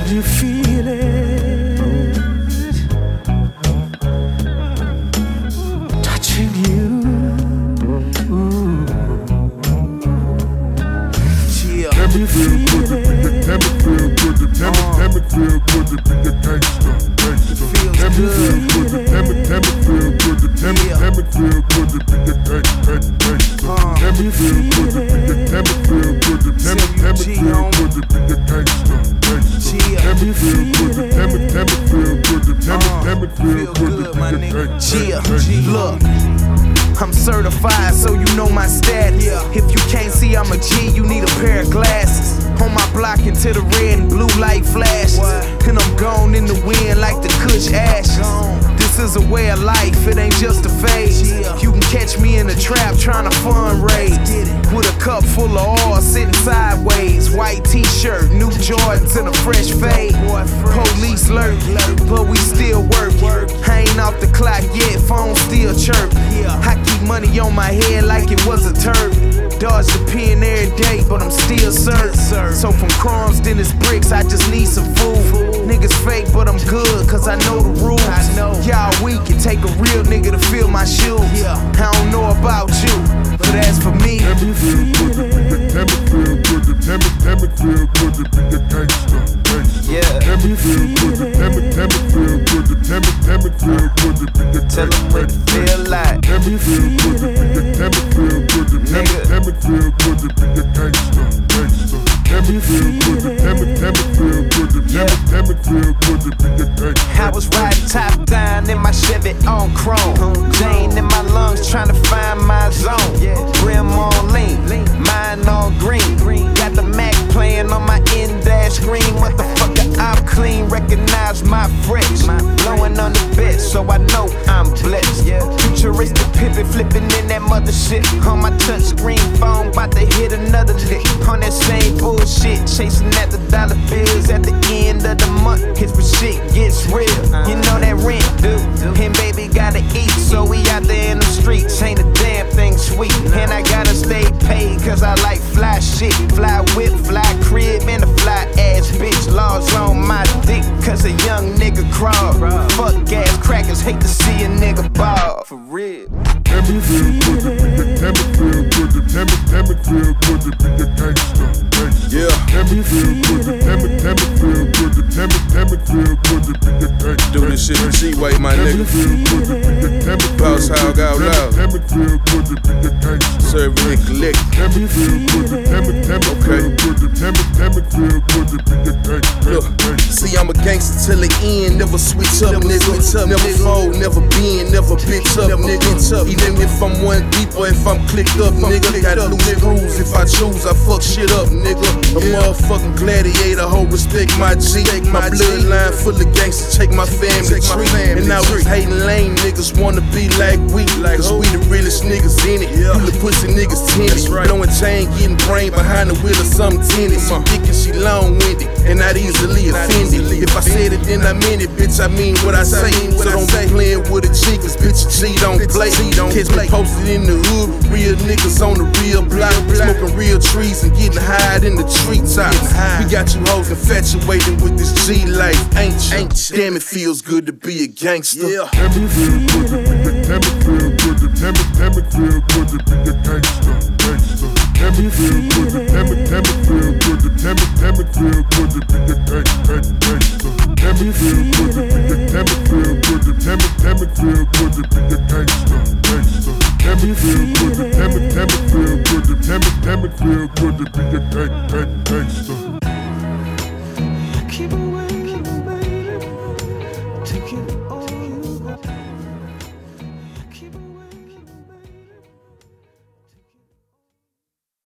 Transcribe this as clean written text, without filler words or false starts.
you feel it? Touching you. Can you feel it? Can it feel good to can it feel good to be a gangster? Can it feel good to can it feel good to can it feel good to be a gangster? Can it feel good to can it feel good to can it feel good to be a gangster? Can it feel good to can it feel good to can it feel good to be a gangster? Look, I'm certified, so you know my status. If you can't see I'm a G, you need a pair of glasses. On my block until the red and blue light flashes, and I'm gone in the wind like the Kush ashes. This is a way of life, it ain't just a phase. You can catch me in the trap trying to fundraise, with a cup full of oil sitting sideways. White t-shirt, new Jordans and a fresh fade. Police lurk, but we still work. I ain't off the clock yet, phone still chirp. I keep money on my head like it was a turf. Dodge the pen every day, but I'm still served. So from crumbs, then it's bricks, I just need some food. Niggas fake, but I'm good, cause I know the rules. Y'all weak, it take a real nigga to fill my shoes. I don't know about you, but as for me, can it feel good to can it feel good to can it feel good to be a gangster? Can it feel good to can it feel good to can it feel good to be a gangster? tell them what it feel like. Can it feel good to can it feel good to can it feel good to be a gangster? Can it feel good to can it feel good to can it feel good to be a gangster? I was riding top down in my Chevy on chrome. Jane in my lungs trying to find my zone. Brim on lean, mine on green. Got the Mac playing on my in-dash screen. Motherfucker, I'm clean, recognize my fresh. Blowing on the bed, so I know I'm blessed. Futuristic pivot, flipping in that mother shit. On my touchscreen phone, bout to hit another lick. On that same bullshit, chasing at the dollar bills. At the end of the month, his shit gets real. You know that rent, dude. And baby gotta eat, so we out there in the streets. Ain't a damn thing sweet. And I gotta stay paid, cause I like fly shit. Fly whip, fly crib, and a fly ass bitch. Laws on my dick, cause a young nigga crawl. Fuck ass crackers, hate to see a nigga ball. For real. Can it feel good to can it feel good to can it feel good to be a gangster? Can it feel good to can it feel good to can it feel good to be a gangster? Do this shit the G-way, my nigga. Boss hog out loud. Can it feel good to be a gangster? Serving and collect. Can it feel good to can it feel good to can it feel good to be a gangster? Look, see I'm a gangster till the end. Never switch up, nigga. Never fold, never bend, never bitch up, nigga. Even if I'm one deep or if I'm clicked up, nigga. Got loose screws, if I choose, I fuck shit up, nigga. A motherfucking gladiator, ho, respect my G. My bloodline full of gangsters, take my family tree. And now these hating lame niggas wanna be like we. Cause we the realest niggas in it. You the pussy niggas tennis. Blowing chain, getting brain behind the wheel of some tennis. She thick and she long-winded, and not easily offended. If I said it, then I meant it, bitch, I mean what I say. So don't be playing with a G, cause bitch, a G don't play. Catch me posted in the hood with real niggas on the real block. Smoking real trees and getting high in the treetops. We got you hoes infatuated with this G life, ain't you? Damn, it feels good to be a gangster. Can it feel good to can it feel good to can it feel good to be a gangster? Can it feel good to can it feel good to can it feel good to be a gangster? Can it feel good to can it feel good to can it feel good to be a gangster? Can it feel good to can it feel good to can it feel good to be a gangster? Keep